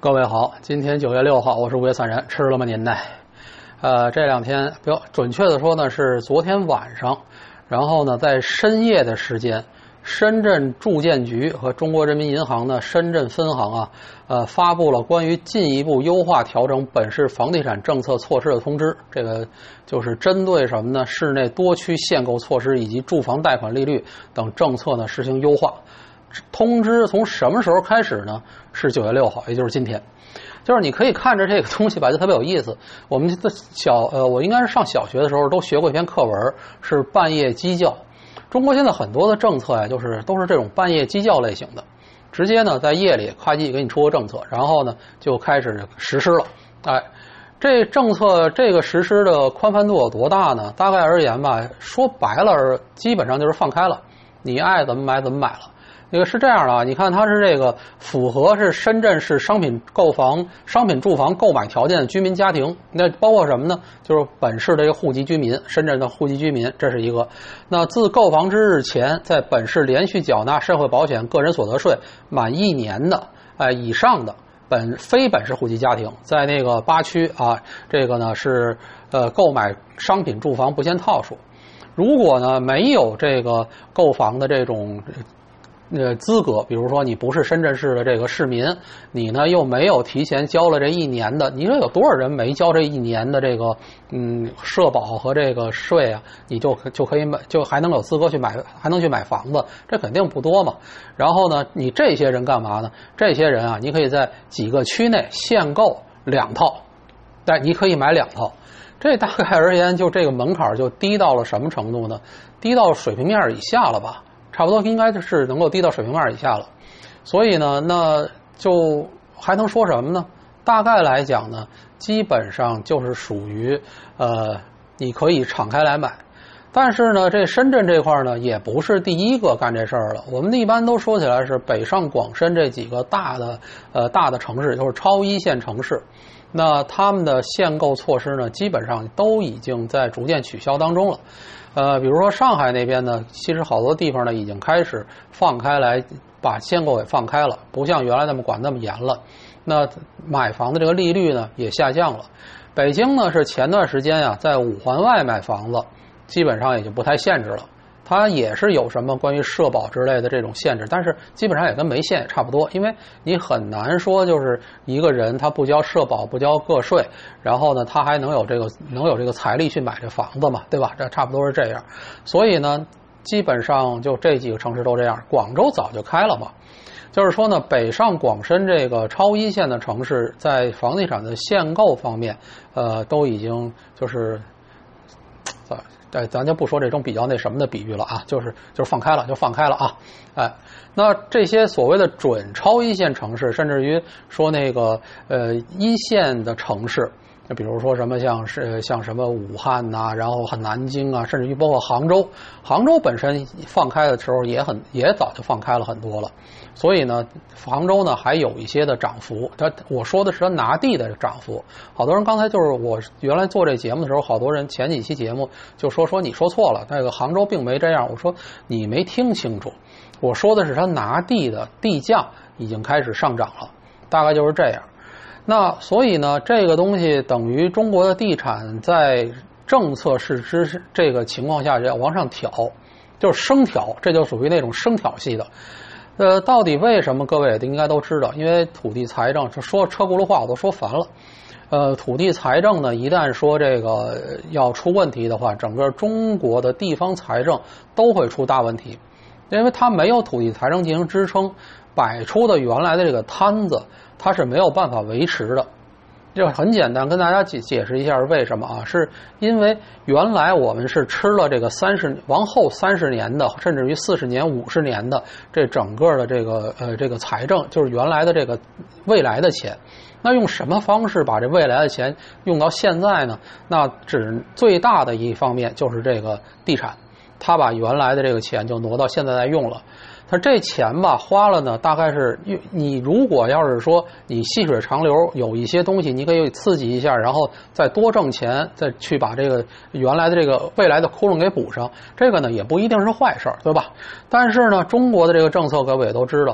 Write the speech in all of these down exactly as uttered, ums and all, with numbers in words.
各位好，今天九月六号，我是五月散人，吃了吗您呢？呃，这两天，不准确的说呢，是昨天晚上，然后呢，在深夜的时间，深圳住建局和中国人民银行的深圳分行啊，呃，发布了关于进一步优化调整本市房地产政策措施的通知。这个就是针对什么呢？市内多区限购措施以及住房贷款利率等政策呢实行优化。通知从什么时候开始呢？是九月六号，也就是今天。就是你可以看着这个东西吧，就特别有意思。我们小呃，我应该是上小学的时候都学过一篇课文，是半夜鸡叫。中国现在很多的政策呀，就是都是这种半夜鸡叫类型的，直接呢在夜里咔叽给你出个政策，然后呢就开始实施了。哎，这政策这个实施的宽泛度有多大呢？大概而言吧，说白了，基本上就是放开了，你爱怎么买怎么买了。那个是这样的啊，你看它是这个符合是深圳市商品购房、商品住房购买条件的居民家庭，那包括什么呢？就是本市的这个户籍居民，深圳的户籍居民，这是一个。那自购房之日前，在本市连续缴纳社会保险、个人所得税满一年的，哎、呃、以上的本非本市户籍家庭，在那个八区啊，这个呢是呃购买商品住房不限套数。如果呢没有这个购房的这种呃，资格，比如说你不是深圳市的这个市民，你呢又没有提前交了这一年的，你说有多少人没交这一年的这个嗯社保和这个税啊？你就就可以买，就还能有资格去买，还能去买房子，这肯定不多嘛。然后呢，你这些人干嘛呢？这些人啊，你可以在几个区内限购两套，但你可以买两套。这大概而言，就这个门槛就低到了什么程度呢？低到水平面以下了吧？差不多应该就是能够低到水平面以下了，所以呢，那就还能说什么呢？大概来讲呢，基本上就是属于呃，你可以敞开来买。但是呢，这深圳这块呢，也不是第一个干这事儿了。我们一般都说起来是北上广深这几个大的呃大的城市，就是超一线城市。那他们的限购措施呢，基本上都已经在逐渐取消当中了。呃，比如说上海那边呢，其实好多地方呢已经开始放开来，把限购给放开了，不像原来那么管那么严了。那买房的这个利率呢也下降了。北京呢是前段时间呀、啊，在五环外买房子，基本上也就不太限制了。它也是有什么关于社保之类的这种限制，但是基本上也跟没限也差不多，因为你很难说就是一个人他不交社保不交个税，然后呢他还能有这个能有这个财力去买这房子嘛，对吧？这差不多是这样。所以呢基本上就这几个城市都这样。广州早就开了嘛，就是说呢北上广深这个超一线的城市在房地产的限购方面呃都已经就是对，咱就不说这种比较那什么的比喻了啊，就是就是放开了，就放开了啊，哎，那这些所谓的准超一线城市，甚至于说那个呃一线的城市，就比如说什么像是像什么武汉呐、啊，然后南京啊，甚至于包括杭州，杭州本身放开的时候也很也早就放开了很多了，所以呢，杭州呢还有一些的涨幅。它我说的是它拿地的涨幅。好多人刚才就是我原来做这节目的时候，好多人前几期节目就说说你说错了，那个杭州并没这样。我说你没听清楚，我说的是它拿地的地价已经开始上涨了，大概就是这样。那所以呢，这个东西等于中国的地产在政策实施这个情况下要往上调，就是升调，这就属于那种升调系的。呃，到底为什么各位也应该都知道，因为土地财政说车轱辘话我都说烦了。呃，土地财政呢，一旦说这个要出问题的话，整个中国的地方财政都会出大问题，因为它没有土地财政进行支撑，摆出的原来的这个摊子，它是没有办法维持的。就很简单，跟大家解解释一下为什么啊？是因为原来我们是吃了这个三十往后三十年的，甚至于四十年、五十年的这整个的这个呃这个财政，就是原来的这个未来的钱。那用什么方式把这未来的钱用到现在呢？那只最大的一方面就是这个地产，他把原来的这个钱就挪到现在来用了。他这钱吧花了呢，大概是你如果要是说你细水长流，有一些东西你可以刺激一下，然后再多挣钱，再去把这个原来的这个未来的窟窿给补上，这个呢也不一定是坏事，对吧？但是呢，中国的这个政策各位也都知道，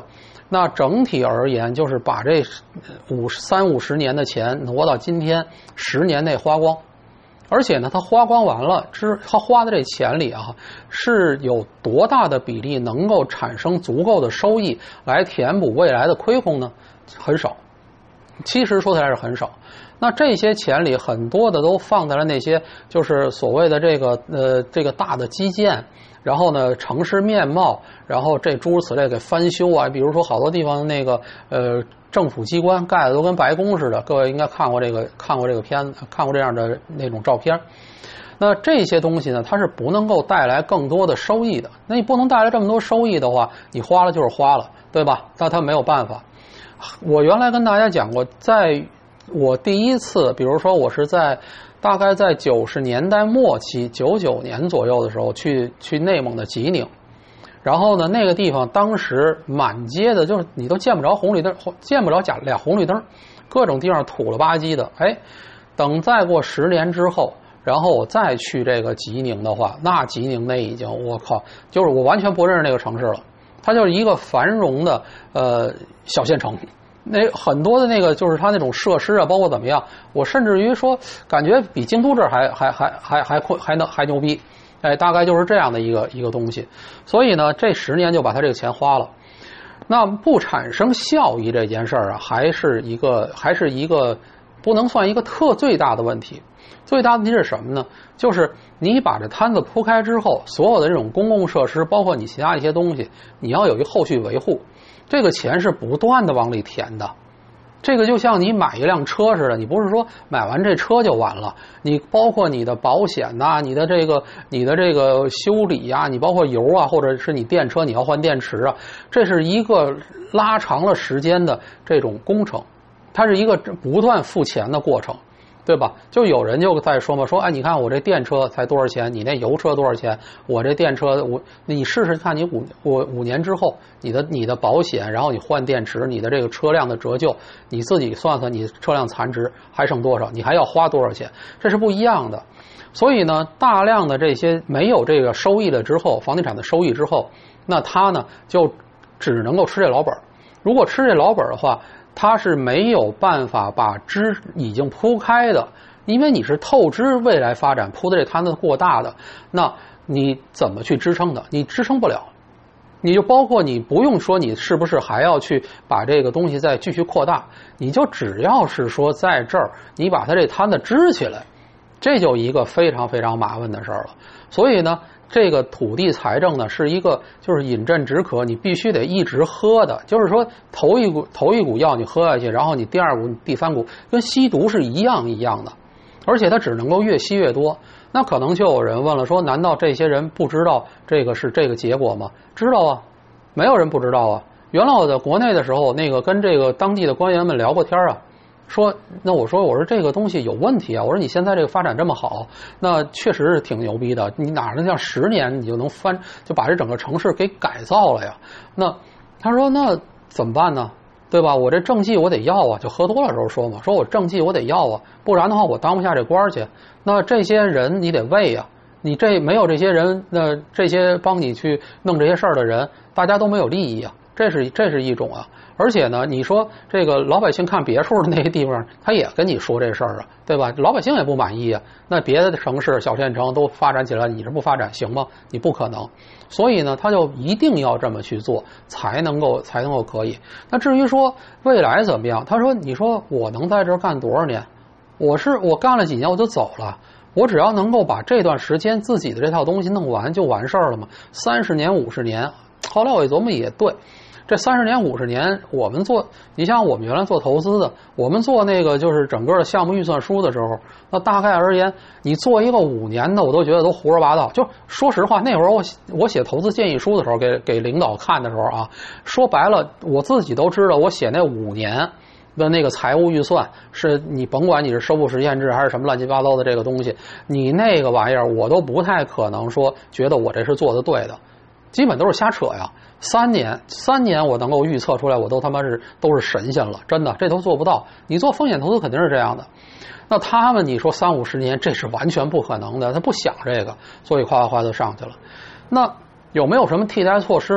那整体而言，就是把这五三五十年的钱挪到今天十年内花光。而且呢，他花光完了之，他花的这钱里啊，是有多大的比例能够产生足够的收益来填补未来的亏空呢？很少，其实说起来是很少。那这些钱里很多的都放在了那些就是所谓的这个呃这个大的基建，然后呢城市面貌，然后这诸如此类给翻修啊，比如说好多地方那个呃政府机关盖的都跟白宫似的，各位应该看过这个看过这个片子，看过这样的那种照片。那这些东西呢，它是不能够带来更多的收益的。那你不能带来这么多收益的话，你花了就是花了，对吧？那它没有办法。我原来跟大家讲过，在我第一次，比如说我是在大概在九十年代末期，九九年左右的时候去去内蒙的吉宁，然后呢那个地方当时满街的就是你都见不着红绿灯，见不着俩俩红绿灯，各种地方土了吧唧的。哎，等再过十年之后，然后我再去这个吉宁的话，那吉宁那已经我靠，就是我完全不认识那个城市了，它就是一个繁荣的呃小县城。那很多的那个就是它那种设施啊，包括怎么样，我甚至于说感觉比京都这儿还还还还还还还能还牛逼，哎，大概就是这样的一个一个东西。所以呢，这十年就把他这个钱花了。那不产生效益这件事儿啊，还是一个还是一个不能算一个特最大的问题。最大的问题是什么呢？就是你把这摊子铺开之后，所有的这种公共设施，包括你其他一些东西，你要有一后续维护。这个钱是不断的往里填的，这个就像你买一辆车似的，你不是说买完这车就完了，你包括你的保险呐、啊，你的这个你的这个修理呀、啊，你包括油啊，或者是你电车你要换电池啊，这是一个拉长了时间的这种工程，它是一个不断付钱的过程。对吧？就有人就在说嘛，说哎，你看我这电车才多少钱，你那油车多少钱？我这电车，我你试试看，你五我五年之后，你的你的保险，然后你换电池，你的这个车辆的折旧，你自己算算，你车辆残值还剩多少？你还要花多少钱？这是不一样的。所以呢，大量的这些没有这个收益了之后，房地产的收益之后，那他呢就只能够吃这老本。如果吃这老本的话，它是没有办法把枝已经铺开的，因为你是透支未来发展铺的这摊子过大的，那你怎么去支撑的？你支撑不了。你就包括你不用说你是不是还要去把这个东西再继续扩大，你就只要是说在这儿你把它这摊子支起来，这就一个非常非常麻烦的事儿了。所以呢，这个土地财政呢是一个就是饮鸩止渴，你必须得一直喝的，就是说头一股头一股药你喝下去，然后你第二股第三股跟吸毒是一样一样的，而且它只能够越吸越多。那可能就有人问了，说难道这些人不知道这个是这个结果吗？知道啊，没有人不知道啊。原来我在国内的时候，那个跟这个当地的官员们聊过天啊，说那我说我说这个东西有问题啊，我说你现在这个发展这么好，那确实是挺牛逼的，你哪能像十年你就能翻就把这整个城市给改造了呀？那他说那怎么办呢？对吧？我这政绩我得要啊，就喝多了时候说嘛，说我政绩我得要啊，不然的话我当不下这官去。那这些人你得喂啊，你这没有这些人，那这些帮你去弄这些事儿的人，大家都没有利益啊，这是这是一种啊。而且呢，你说这个老百姓看别处的那些地方，他也跟你说这事儿啊，对吧？老百姓也不满意啊。那别的城市、小县城都发展起来，你这不发展行吗？你不可能。所以呢，他就一定要这么去做，才能够才能够可以。那至于说未来怎么样，他说：“你说我能在这儿干多少年？我是我干了几年我就走了。”我只要能够把这段时间自己的这套东西弄完就完事儿了嘛。三十年、五十年，后来我一琢磨也对。这三十年、五十年，我们做，你像我们原来做投资的，我们做那个就是整个的项目预算书的时候，那大概而言，你做一个五年的，我都觉得都胡说八道。就说实话，那会儿我我写投资建议书的时候，给给领导看的时候啊，说白了，我自己都知道，我写那五年的那个财务预算，是你甭管你是收复实现制还是什么乱七八糟的这个东西，你那个玩意儿我都不太可能说觉得我这是做的对的，基本都是瞎扯呀。三年三年我能够预测出来，我都他妈是都是神仙了，真的这都做不到。你做风险投资肯定是这样的，那他们你说三五十年，这是完全不可能的，他不想这个，所以夸夸夸就上去了。那有没有什么替代措施呢？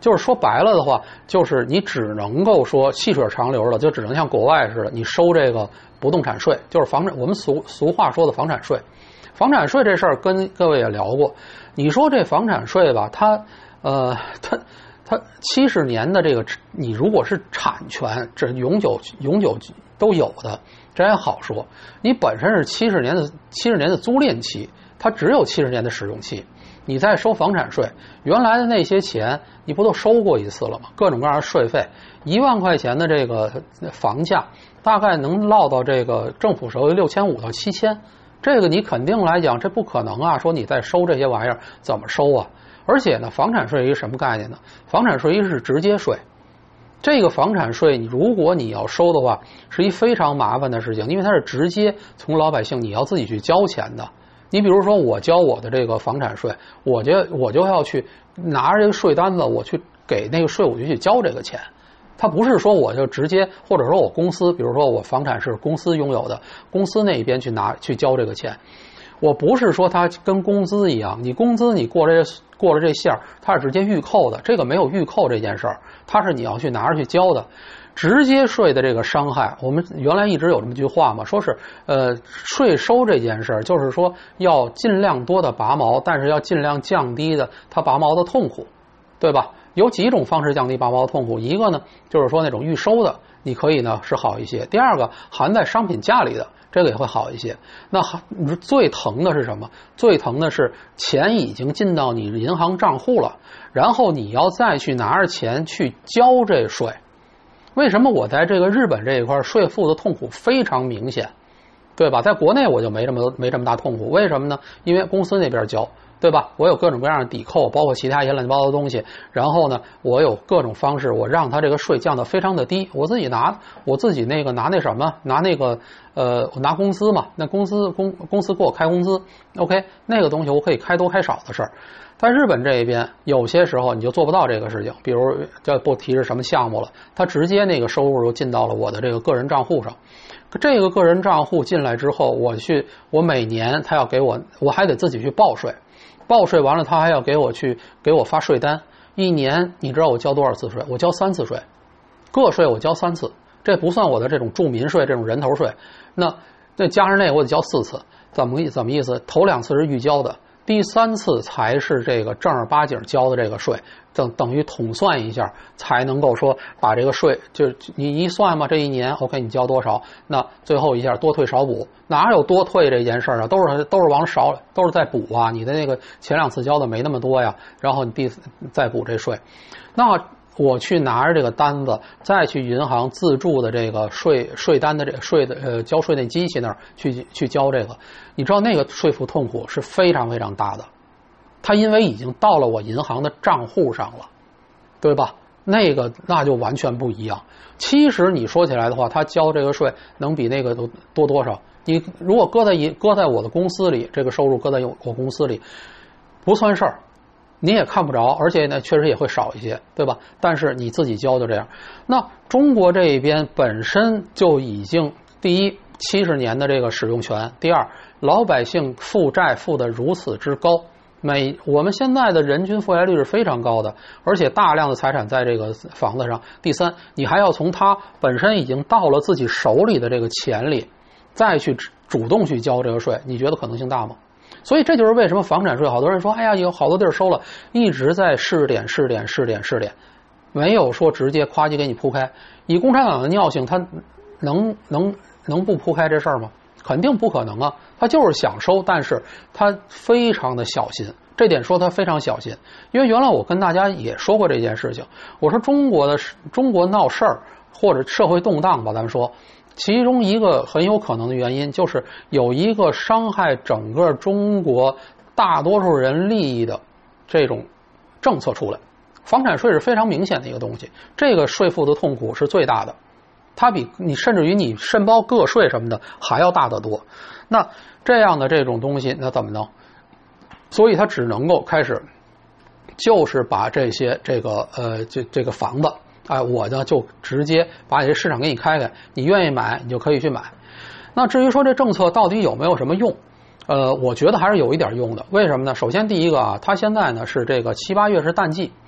就是说白了的话，就是你只能够说细水长流的，就只能像国外似的，你收这个不动产税，就是房产，我们俗俗话说的房产税。房产税这事儿跟各位也聊过，你说这房产税吧，它呃，它它七十年的这个，你如果是产权，这永久永久都有的，这还好说。你本身是七十年的七十年的租赁期，它只有七十年的使用期。你再收房产税，原来的那些钱你不都收过一次了吗？各种各样的税费，一万块钱的这个房价，大概能落到这个政府手里六千五到七千，这个你肯定来讲这不可能啊！说你再收这些玩意儿怎么收啊？而且呢，房产税一个什么概念呢？房产税一是直接税，这个房产税你如果你要收的话，是一非常麻烦的事情，因为它是直接从老百姓你要自己去交钱的。你比如说我交我的这个房产税，我就我就要去拿着这个税单子，我去给那个税务局去交这个钱。它不是说我就直接，或者说我公司，比如说我房产是公司拥有的，公司那边去拿去交这个钱。我不是说它跟工资一样，你工资你过了这过了这线儿，它是直接预扣的，这个没有预扣这件事儿，它是你要去拿着去交的。直接税的这个伤害，我们原来一直有这么句话嘛，说是呃税收这件事儿，就是说要尽量多的拔毛，但是要尽量降低的它拔毛的痛苦，对吧？有几种方式降低拔毛的痛苦，一个呢就是说那种预收的，你可以呢是好一些；第二个含在商品价里的，这个也会好一些。那你说最疼的是什么？最疼的是钱已经进到你银行账户了，然后你要再去拿着钱去交这税。为什么我在这个日本这一块税负的痛苦非常明显，对吧？在国内我就没这么没这么大痛苦，为什么呢？因为公司那边交，对吧？我有各种各样的抵扣，包括其他一些乱七八糟的东西，然后呢，我有各种方式，我让他这个税降得非常的低，我自己拿，我自己那个拿那什么，拿那个呃，我拿工资嘛，那公司公公司给我开工资 ，OK， 那个东西我可以开多开少的事儿。在日本这一边，有些时候你就做不到这个事情，比如这不提是什么项目了，他直接那个收入就进到了我的这个个人账户上。这个个人账户进来之后，我去，我每年他要给我，我还得自己去报税，报税完了他还要给我去给我发税单。一年你知道我交多少次税？我交三次税，个税我交三次，这不算我的这种住民税这种人头税。那那加上那我得交四次，怎么怎么意思？头两次是预交的。第三次才是这个正儿八经交的这个税，等等于统算一下，才能够说把这个税就你一算嘛，这一年 OK 你交多少，那最后一下多退少补，哪有多退这件事啊？都是都是往少，都是在补啊！你的那个前两次交的没那么多呀，然后你第再补这税，那我去拿着这个单子，再去银行自助的这个税税单的这个税的呃交税那机器那儿去去交这个，你知道那个税负痛苦是非常非常大的，它因为已经到了我银行的账户上了，对吧？那个那就完全不一样。其实你说起来的话，他交这个税能比那个多多多少？你如果搁在一搁在我的公司里，这个收入搁在我公司里不算事儿。你也看不着，而且呢，确实也会少一些，对吧？但是你自己交就这样。那中国这一边本身就已经第一七十年的这个使用权，第二老百姓负债负得如此之高，每我们现在的人均负债率是非常高的，而且大量的财产在这个房子上。第三，你还要从他本身已经到了自己手里的这个钱里，再去主动去交这个税，你觉得可能性大吗？所以这就是为什么房产税好多人说，哎呀，有好多地儿收了，一直在试点试点试点试点，没有说直接夸叽给你铺开。以共产党的尿性，他能能能不铺开这事儿吗？肯定不可能啊！他就是想收，但是他非常的小心。这点说他非常小心，因为原来我跟大家也说过这件事情，我说中国的中国闹事儿或者社会动荡吧，咱们说。其中一个很有可能的原因就是有一个伤害整个中国大多数人利益的这种政策出来，房产税是非常明显的一个东西，这个税负的痛苦是最大的，它比你甚至于你申报个税什么的还要大得多。那这样的这种东西那怎么弄？所以它只能够开始就是把这些这个呃这这个房子哎，我呢就直接把你这市场给你开开，你愿意买你就可以去买。那至于说这政策到底有没有什么用，呃，我觉得还是有一点用的。为什么呢？首先第一个啊，它现在呢是这个七八月是淡季，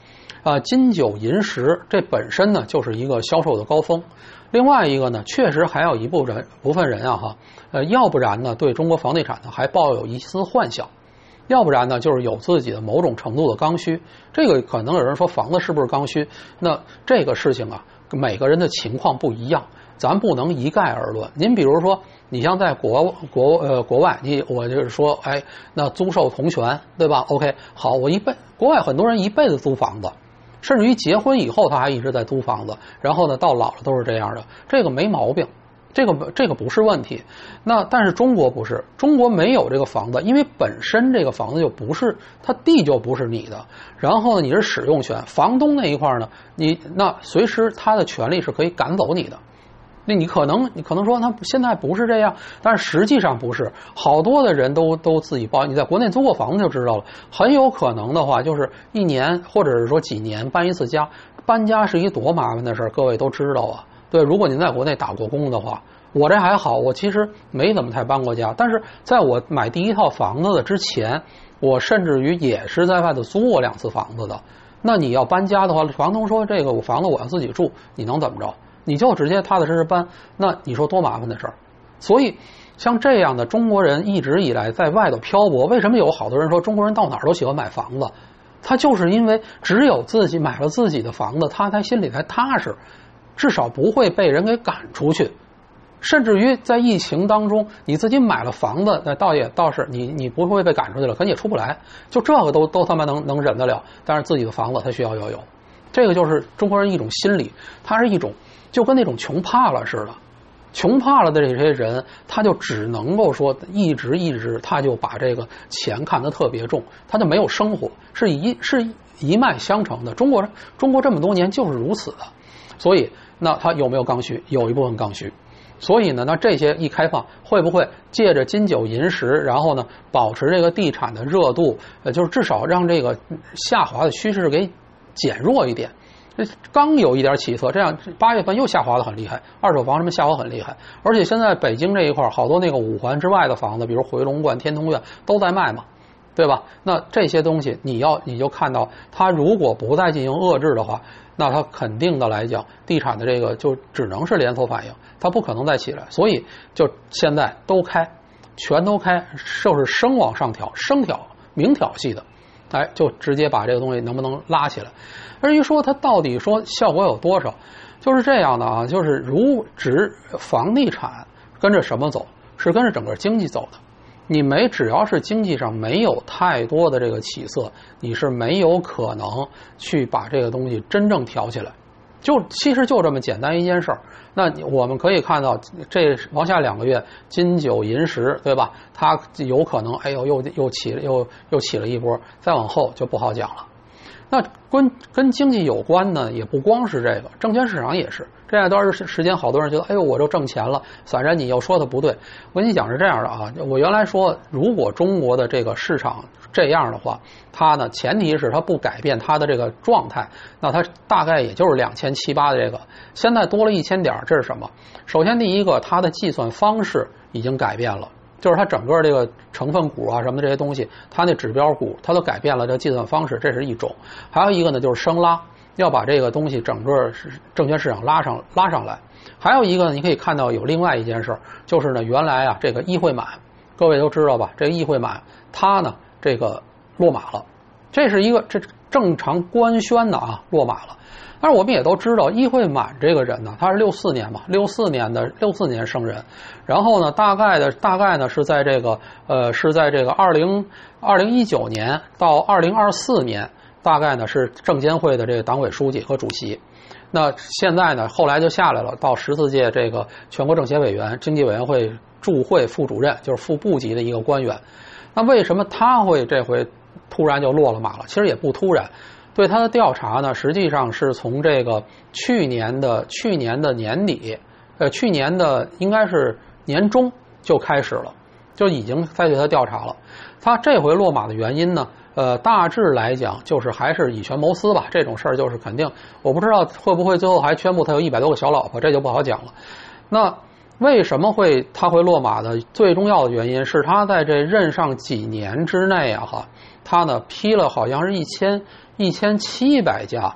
啊，金九银十这本身呢就是一个销售的高峰。另外一个呢，确实还有一部分人部分人啊哈，呃，要不然呢对中国房地产呢还抱有一丝幻想，要不然呢就是有自己的某种程度的刚需。这个可能有人说房子是不是刚需？那这个事情啊，每个人的情况不一样，咱不能一概而论。您比如说，你像在国国呃国外，你我就是说，哎，那租售同权，对吧 ？OK， 好，我一辈国外很多人一辈子租房子。甚至于结婚以后他还一直在租房子，然后呢到老了都是这样的，这个没毛病，这个这个不是问题。那但是中国不是，中国没有这个房子，因为本身这个房子就不是，它地就不是你的，然后呢你是使用权，房东那一块呢，你那随时他的权利是可以赶走你的。那你可能你可能说他现在不是这样，但是实际上不是，好多的人都都自己包。你在国内租过房子就知道了，很有可能的话就是一年或者是说几年搬一次家，搬家是一多麻烦的事儿，各位都知道啊。对，如果您在国内打过工的话，我这还好，我其实没怎么太搬过家，但是在我买第一套房子的之前，我甚至于也是在外头租过两次房子的。那你要搬家的话，房东说这个我房子我要自己住，你能怎么着？你就直接踏踏实实搬，那你说多麻烦的事儿。所以像这样的中国人一直以来在外头漂泊，为什么有好多人说中国人到哪儿都喜欢买房子？他就是因为只有自己买了自己的房子，他才心里才踏实，至少不会被人给赶出去。甚至于在疫情当中，你自己买了房子，那倒也倒是你你不会被赶出去了，可你也出不来，就这个都都他妈能能忍得了。但是自己的房子他需要要有，这个就是中国人一种心理，它是一种。就跟那种穷怕了似的，穷怕了的这些人，他就只能够说一直一直，他就把这个钱看得特别重，他就没有生活，是一是一脉相承的。中国人中国这么多年就是如此的，所以那他有没有刚需？有一部分刚需。所以呢，那这些一开放，会不会借着金九银十，然后呢保持这个地产的热度，呃，就是至少让这个下滑的趋势给减弱一点？刚有一点起色，这样八月份又下滑的很厉害，二手房什么下滑很厉害，而且现在北京这一块好多那个五环之外的房子，比如回龙观、天通苑都在卖嘛，对吧？那这些东西你要你就看到，它如果不再进行遏制的话，那它肯定的来讲，地产的这个就只能是连锁反应，它不可能再起来，所以就现在都开，全都开，就是升往上调，升调明挑系的。哎，就直接把这个东西能不能拉起来？至于说它到底说效果有多少，就是这样的啊，就是如只房地产跟着什么走，是跟着整个经济走的。你没只要是经济上没有太多的这个起色，你是没有可能去把这个东西真正挑起来。就其实就这么简单一件事儿。那我们可以看到，这往下两个月金九银十，对吧？它有可能，哎呦，又又起又又起了一波，再往后就不好讲了。那跟跟经济有关呢，也不光是这个，证券市场也是。这样段时间，好多人觉得，哎呦，我就挣钱了。反正你又说的不对，我跟你讲是这样的啊。我原来说，如果中国的这个市场这样的话，它呢，前提是它不改变它的这个状态，那它大概也就是两千七八的这个，现在多了一千点，这是什么？首先第一个，它的计算方式已经改变了。就是它整个这个成分股啊什么的这些东西，它那指标股它都改变了这计算方式，这是一种。还有一个呢就是升拉，要把这个东西整个证券市场拉上拉上来。还有一个呢，你可以看到有另外一件事，就是呢原来啊这个议会满，各位都知道吧？这个议会满它呢这个落马了，这是一个这正常官宣的啊落马了。但是我们也都知道，议会满这个人呢，他是六四年嘛，六四年的六四年生人，然后呢，大概的大概呢是在这个呃是在这个二零二零一九年到二零二四年，大概呢是证监会的这个党委书记和主席。那现在呢，后来就下来了，到十四届这个全国政协委员、经济委员会驻会副主任，就是副部级的一个官员。那为什么他会这回突然就落了马了？其实也不突然。对他的调查呢，实际上是从这个去年的去年的年底，呃，去年的应该是年中就开始了，就已经在对他调查了。他这回落马的原因呢，呃，大致来讲就是还是以权谋私吧。这种事儿就是肯定，我不知道会不会最后还宣布他有一百多个小老婆，这就不好讲了。那为什么会他会落马的？最重要的原因是他在这任上几年之内啊，哈，他呢批了好像是一千。一千七百家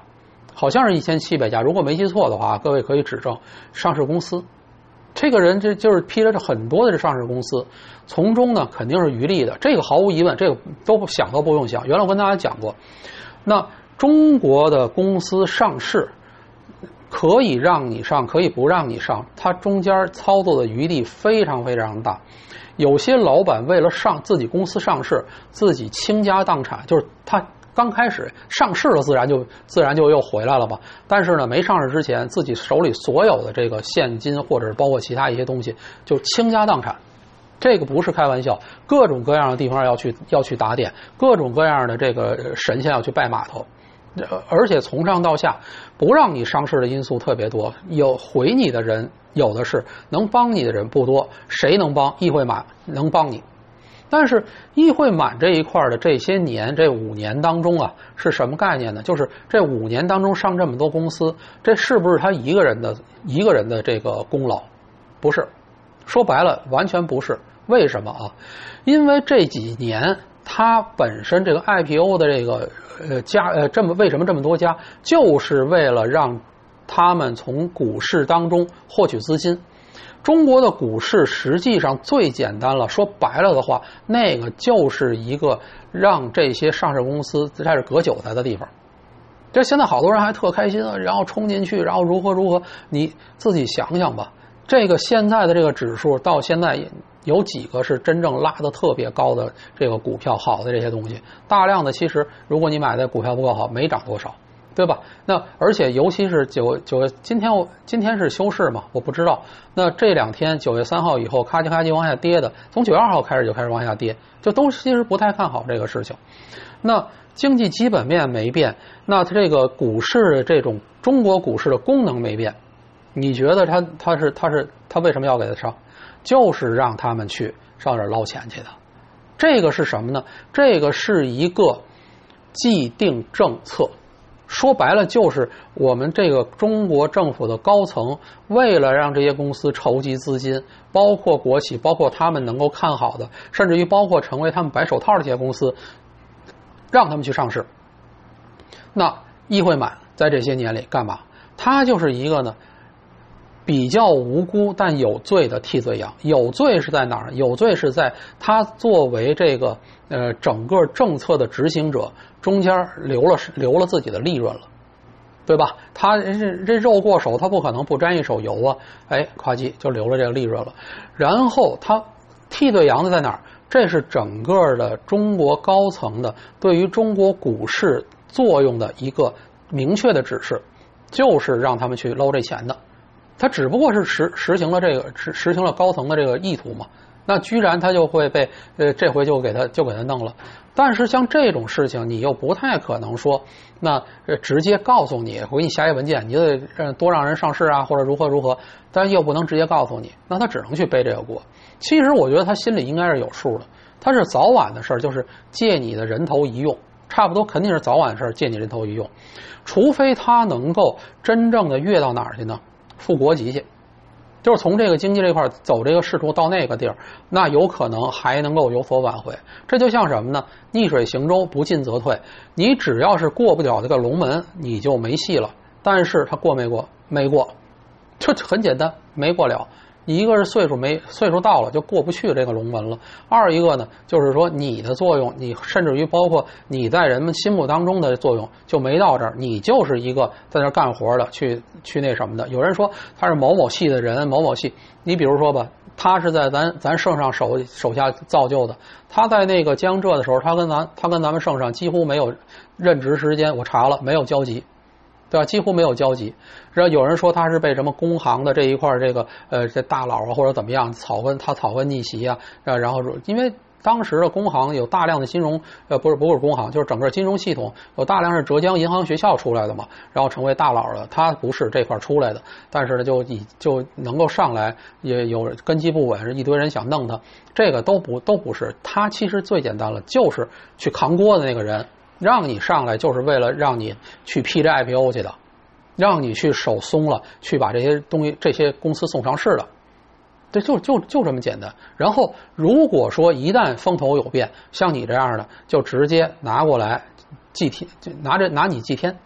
好像是一千七百家，如果没记错的话，各位可以指正。上市公司，这个人这就是批了很多的这上市公司，从中呢肯定是渔利的，这个毫无疑问，这个都不想都不用想。原来我跟大家讲过，那中国的公司上市可以让你上，可以不让你上，它中间操作的余地非常非常大。有些老板为了上自己公司上市，自己倾家荡产，就是他刚开始上市了，自然就自然就又回来了吧。但是呢，没上市之前，自己手里所有的这个现金或者是包括其他一些东西，就倾家荡产。这个不是开玩笑，各种各样的地方要去要去打点，各种各样的这个神仙要去拜码头，而且从上到下不让你上市的因素特别多，有回你的人有的是，能帮你的人不多。谁能帮？议会满能帮你。但是议会满这一块的这些年，这五年当中啊，是什么概念呢？就是这五年当中上这么多公司，这是不是他一个人的一个人的这个功劳？不是，说白了完全不是。为什么啊？因为这几年他本身这个 I P O 的这个呃家呃这么为什么这么多家，就是为了让他们从股市当中获取资金。中国的股市实际上最简单了，说白了的话，那个就是一个让这些上市公司开始割韭菜的地方。这现在好多人还特开心啊，然后冲进去，然后如何如何，你自己想想吧。这个现在的这个指数到现在有几个是真正拉得特别高的这个股票好的这些东西，大量的其实如果你买的股票不够好，没涨多少。对吧？那而且尤其是九九月，今天我今天是休市嘛，我不知道。那这两天九月三号以后，咔叽咔叽往下跌的，从九月二号开始就开始往下跌，就都其实不太看好这个事情。那经济基本面没变，那它这个股市的这种中国股市的功能没变，你觉得它它是它是它为什么要给它上？就是让他们去上这儿捞钱去的。这个是什么呢？这个是一个既定政策。说白了就是我们这个中国政府的高层为了让这些公司筹集资金，包括国企，包括他们能够看好的，甚至于包括成为他们白手套的这些公司，让他们去上市。那议会满在这些年里干嘛？他就是一个呢比较无辜但有罪的替罪羊。有罪是在哪儿？有罪是在他作为这个呃整个政策的执行者，中间留了留了自己的利润了，对吧？他这这肉过手，他不可能不沾一手油啊！哎，夸叽就留了这个利润了。然后他替罪羊的在哪儿？这是整个的中国高层的对于中国股市作用的一个明确的指示，就是让他们去捞这钱的。他只不过是实实行了这个实实行了高层的这个意图嘛，那居然他就会被呃这回就给他就给他弄了。但是像这种事情，你又不太可能说，那直接告诉你，我给你下一文件，你就得让多让人上市啊，或者如何如何，但又不能直接告诉你，那他只能去背这个锅。其实我觉得他心里应该是有数的，他是早晚的事儿，就是借你的人头一用，差不多肯定是早晚的事儿，借你人头一用，除非他能够真正的越到哪儿去呢？副国级去，就是从这个经济这块走这个仕途到那个地儿，那有可能还能够有所挽回。这就像什么呢？逆水行舟，不进则退。你只要是过不了这个龙门，你就没戏了。但是他过没过？没过，就很简单，没过了。你一个是岁数没岁数到了就过不去这个龙门了，二一个呢就是说你的作用，你甚至于包括你在人们心目当中的作用就没到这儿，你就是一个在那干活的，去去那什么的。有人说他是某某系的人，某某系，你比如说吧，他是在咱咱圣上手手下造就的，他在那个江浙的时候，他跟咱他跟咱们圣上几乎没有任职时间，我查了没有交集。对吧？几乎没有交集。然后有人说他是被什么工行的这一块这个呃这大佬啊或者怎么样草根他草根逆袭啊，然后因为当时的工行有大量的金融呃不是不是工行，就是整个金融系统有大量是浙江银行学校出来的嘛，然后成为大佬的，他不是这块出来的，但是呢就以就能够上来，也有根基不稳，一堆人想弄他，这个都不都不是。他其实最简单了，就是去扛锅的那个人。让你上来就是为了让你去批这 I P O 去的，让你去手松了，去把这些东西这些公司送上市的，这就就就这么简单。然后如果说一旦风头有变，像你这样的，就直接拿过来祭天，拿着拿你祭天，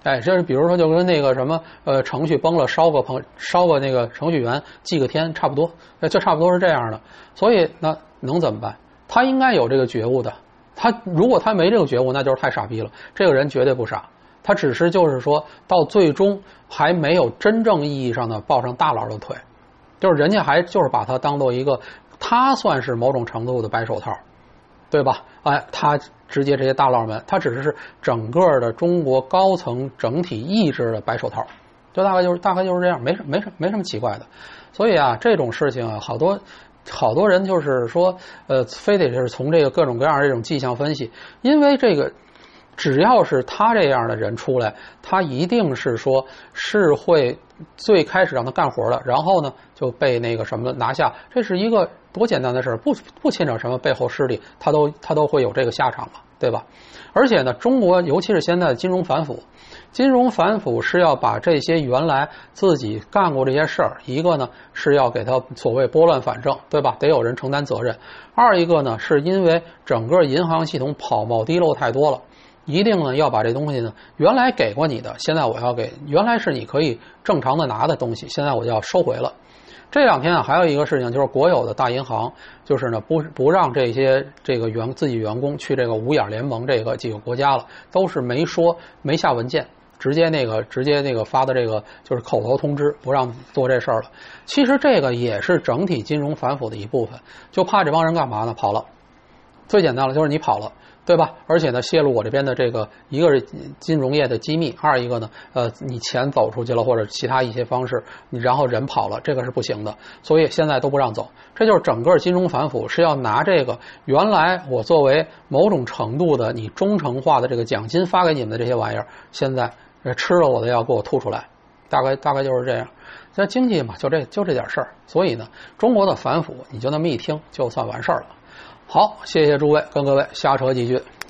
哎，这是比如说就跟那个什么呃程序崩了，烧个朋烧个那个程序员祭个天差不多，就差不多是这样的。所以那能怎么办？他应该有这个觉悟的。他如果他没这个觉悟，那就是太傻逼了。这个人绝对不傻，他只是就是说到最终还没有真正意义上的抱上大佬的腿，就是人家还就是把他当做一个，他算是某种程度的白手套，对吧？哎，他直接这些大佬们，他只是整个的中国高层整体意志的白手套，就大概就是大概就是这样，没什没什没什么奇怪的。所以啊，这种事情啊，好多。好多人就是说，呃，非得是从这个各种各样的这种迹象分析，因为这个只要是他这样的人出来，他一定是说是会最开始让他干活的，然后呢就被那个什么拿下，这是一个多简单的事，不不牵扯什么背后势力，他都他都会有这个下场了，对吧？而且呢，中国尤其是现在的金融反腐，金融反腐是要把这些原来自己干过这些事儿，一个呢是要给他所谓拨乱反正，对吧？得有人承担责任。二一个呢是因为整个银行系统跑冒滴漏太多了，一定呢要把这东西呢原来给过你的，现在我要给原来是你可以正常的拿的东西，现在我就要收回了。这两天啊，还有一个事情就是国有的大银行，就是呢不不让这些这个员自己员工去这个五眼联盟这个几个国家了，都是没说没下文件，直接那个直接那个发的这个就是口头通知，不让做这事儿了。其实这个也是整体金融反腐的一部分，就怕这帮人干嘛呢？跑了。最简单了，就是你跑了，对吧？而且呢，泄露我这边的这个，一个是金融业的机密，二一个呢，呃，你钱走出去了或者其他一些方式，你然后人跑了，这个是不行的。所以现在都不让走，这就是整个金融反腐是要拿这个原来我作为某种程度的你忠诚化的这个奖金发给你们的这些玩意儿，现在吃了我的要给我吐出来，大概大概就是这样。这经济嘛，就这就这点事儿。所以呢，中国的反腐你就那么一听就算完事儿了。好，谢谢诸位，跟各位瞎扯几句。